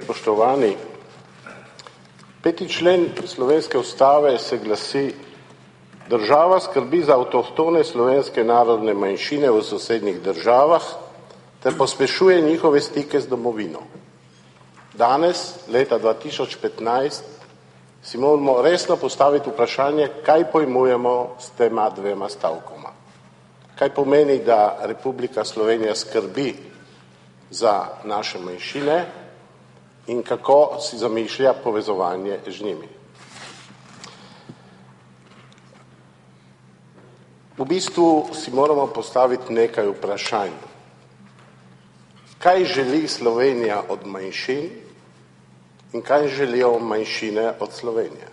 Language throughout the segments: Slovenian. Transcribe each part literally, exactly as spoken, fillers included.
spoštovani. Peti člen slovenske ustave se glasi: država skrbi za avtohtone slovenske narodne manjšine v sosednjih državah ter pospešuje njihove stike z domovino. Danes, leta dva tisoč petnajst, si moramo resno postaviti vprašanje, kaj pojmujemo s tema dvema stavkoma. Kaj pomeni, da Republika Slovenija skrbi za naše manjšine in kako si zamišlja povezovanje z njimi. V bistvu si moramo postaviti nekaj vprašanj. Kaj želi Slovenija od manjšin in kaj želijo manjšine od Slovenije?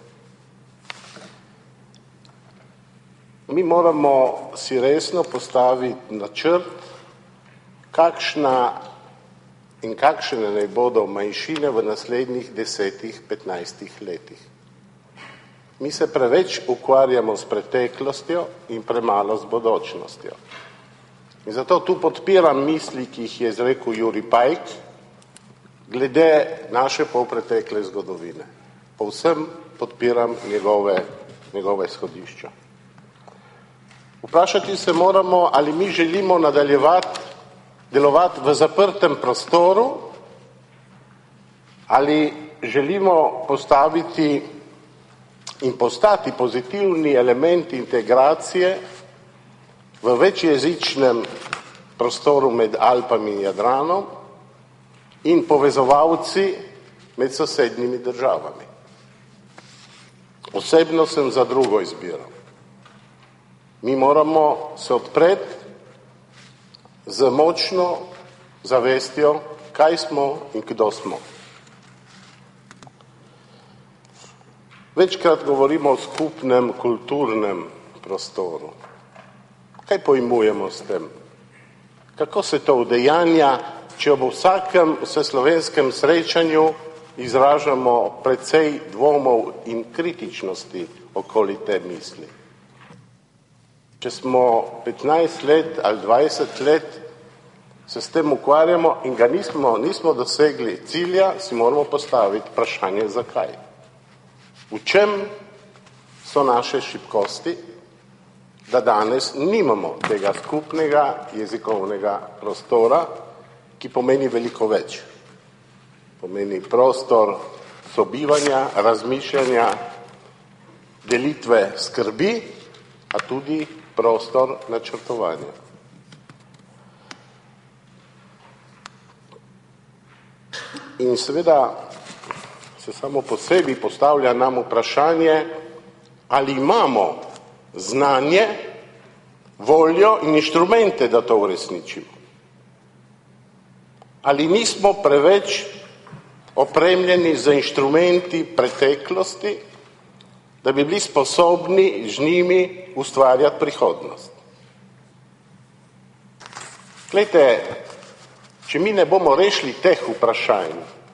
Mi moramo si resno postaviti načrt, kakšna in kakšne naj bodo manjšine v naslednjih desetih, petnajstih letih. Mi se preveč ukvarjamo s preteklostjo in premalo z bodočnostjo. In zato tu podpiram misli, ki jih je izrekel Jurij Pajk, glede naše polpretekle zgodovine. Povsem podpiram njegove, njegove izhodišča. Vprašati se moramo, ali mi želimo nadaljevati delovati v zaprtem prostoru, ali želimo postaviti in postati pozitivni element integracije v večjezičnem prostoru med Alpami in Jadranom in povezovalci med sosednjimi državami. Osebno sem za drugo izbiro. Mi moramo se odpreti z močno zavestjo, kaj smo in kdo smo. Večkrat govorimo o skupnem kulturnem prostoru. Kaj pojmujemo s tem? Kako se to udejanja, če ob vsakem vseslovenskem srečanju izražamo precej dvomov in kritičnosti okoli te misli? Če smo petnajst let ali dvajset let se s tem ukvarjamo in ga nismo, nismo dosegli cilja, si moramo postaviti vprašanje, zakaj. V čem so naše šibkosti, da danes nimamo tega skupnega jezikovnega prostora, ki pomeni veliko več. Pomeni prostor sobivanja, razmišljanja, delitve skrbi, a tudi prostor načrtovanja. In seveda se samo po sebi postavlja nam vprašanje, ali imamo znanje, voljo in inštrumente, da to uresničimo. Ali nismo preveč opremljeni z inštrumenti preteklosti, da bi bili sposobni z njimi ustvarjati prihodnost. Glejte, če mi ne bomo rešili teh vprašanj,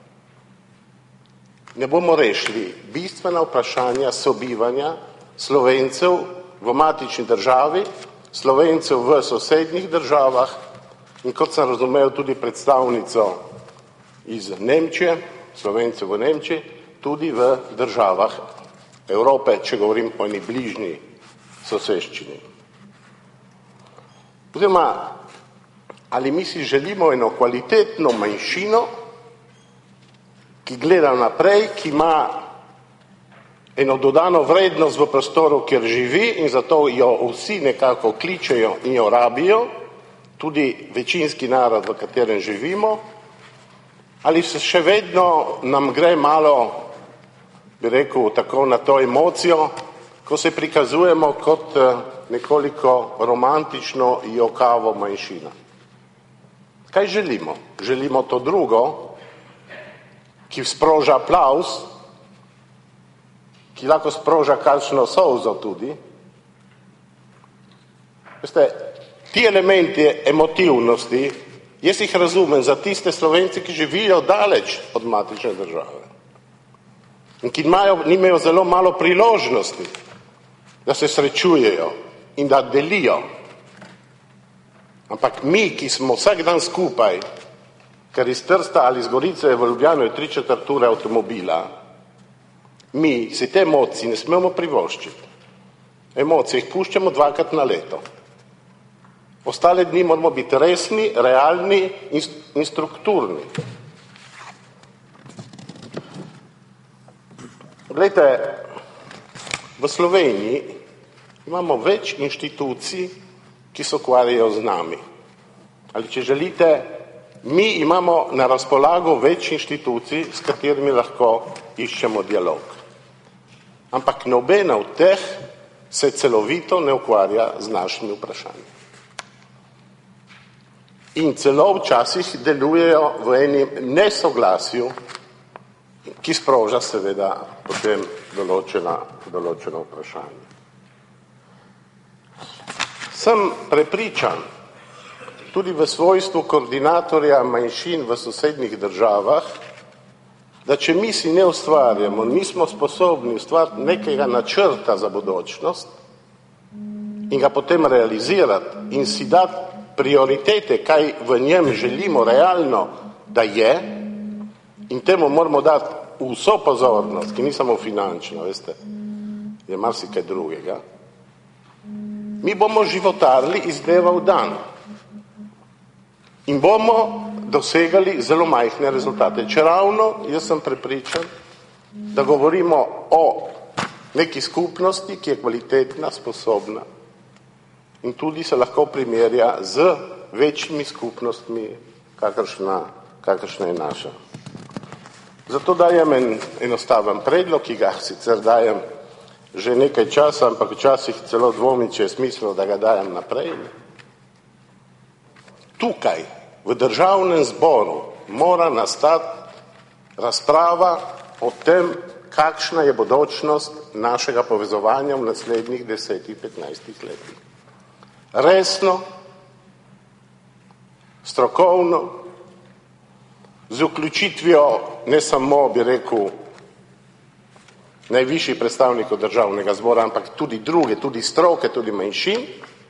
ne bomo rešili bistvena vprašanja sobivanja Slovencev v matični državi, Slovencev v sosednjih državah in kot sem razumel tudi predstavnico iz Nemčije, Slovencev v Nemčiji, tudi v državah Evrope, če govorim o eni bližnji soseščini. Oziroma, ali mi si želimo eno kvalitetno manjšino, ki gleda naprej, ki ima eno dodano vrednost v prostoru, kjer živi in zato jo vsi nekako kličejo in jo rabijo, tudi večinski narod, v katerem živimo, ali se še vedno nam gre malo, bi rekel, tako na to emocijo, ko se prikazujemo kot nekoliko romantično jokavo manjšina. Kaj želimo? Želimo to drugo, ki sproža aplavz, ki lahko sproža kakšno solzo tudi. Veste, ti elementi emotivnosti, jaz jih razumem za tiste Slovence, ki živijo daleč od matične države in ki imajo, nimajo zelo malo priložnosti, da se srečujejo in da delijo. Ampak mi, ki smo vsak dan skupaj, ker iz Trsta ali iz Gorice v Ljubljano je tri četrt ure avtomobila, mi si te emocij ne smemo privoščiti. Emocije jih puščamo dvakrat na leto. Ostale dni moramo biti resni, realni in, in strukturni. Glejte, v Sloveniji imamo več inštitucij, ki se ukvarjajo z nami. Ali če želite, mi imamo na razpolago več inštitucij, s katerimi lahko iščemo dialog. Ampak nobena od teh se celovito ne ukvarja z našimi vprašanji. In celo včasih delujejo v enem nesoglasju, ki sproža seveda potem določena, določena vprašanja. Sem prepričan, tudi v svojstvu koordinatorja manjšin v sosednjih državah, da če mi si ne ustvarjamo, nismo sposobni ustvariti nekega načrta za bodočnost in ga potem realizirati in si dati prioritete, kaj v njem želimo realno, da je, in temu moramo dati vso pozornost, ki ni samo finančna, veste, je marsikaj drugega, mi bomo životarili iz dneva v dan in bomo dosegali zelo majhne rezultate. Čeravno, jaz sem prepričan, da govorimo o neki skupnosti, ki je kvalitetna, sposobna in tudi se lahko primerja z večjimi skupnostmi, kakršna, kakršna je naša. Zato dajem en enostaven predlog, ki ga sicer dajem že nekaj časa, ampak včasih celo dvomim, če je smiselno, da ga dajem naprej. Tukaj, v državnem zboru, mora nastati razprava o tem, kakšna je bodočnost našega povezovanja v naslednjih desetih, petnajstih letih. Resno, strokovno, z vključitvijo ne samo, bi rekel, najvišjih predstavnikov državnega zbora, ampak tudi druge, tudi stroke, tudi manjšin,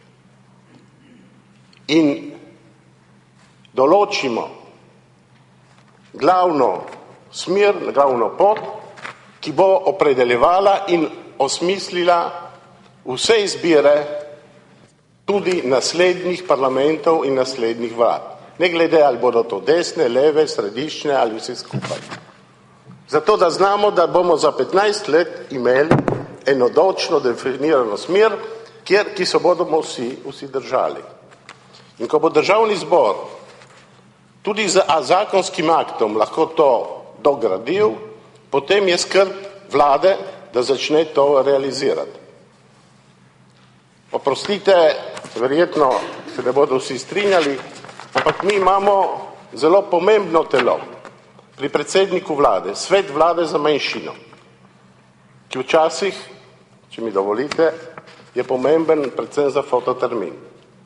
in določimo glavno smer, glavno pot, ki bo opredeljevala in osmislila vse izbire tudi naslednjih parlamentov in naslednjih vlad. Ne glede, ali bodo to desne, leve, središčne ali vse skupaj. Zato, da znamo, da bomo za petnajst let imeli enodočno definirano smer, kjer, ki se bodo vsi, vsi držali. In ko bo državni zbor tudi z zakonskim aktom lahko to dogradil, potem je skrb vlade, da začne to realizirati. Oprostite, verjetno se ne bodo vsi strinjali, ampak mi imamo zelo pomembno telo pri predsedniku vlade, svet vlade za manjšino, ki včasih, če mi dovolite, je pomemben predvsem za fototermin.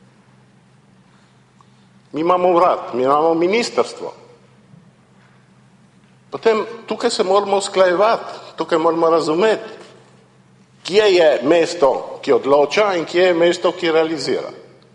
Mi imamo urad, mi imamo ministrstvo. Potem tukaj se moramo usklajevati, tukaj moramo razumeti, kje je mesto, ki odloča in kje je mesto, ki realizira.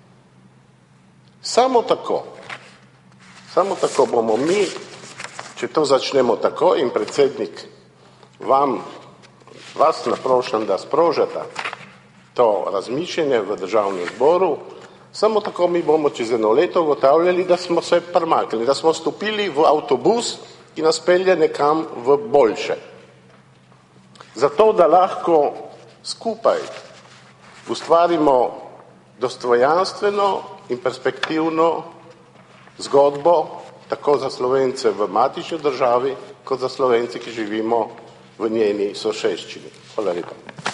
Samo tako, samo tako bomo mi, če to začnemo tako in predsednik vam, vas naprošam, da sprožete to razmišljanje v državnem zboru, samo tako mi bomo čez eno leto ugotavljali, da smo se premaknili, da smo stopili v avtobus, ki nas pelje nekam v boljše. Zato, da lahko skupaj ustvarimo dostojanstveno in perspektivno zgodbo, tako za Slovence v matični državi, kot za Slovence, ki živimo v njeni soseščini. Hvala lepa.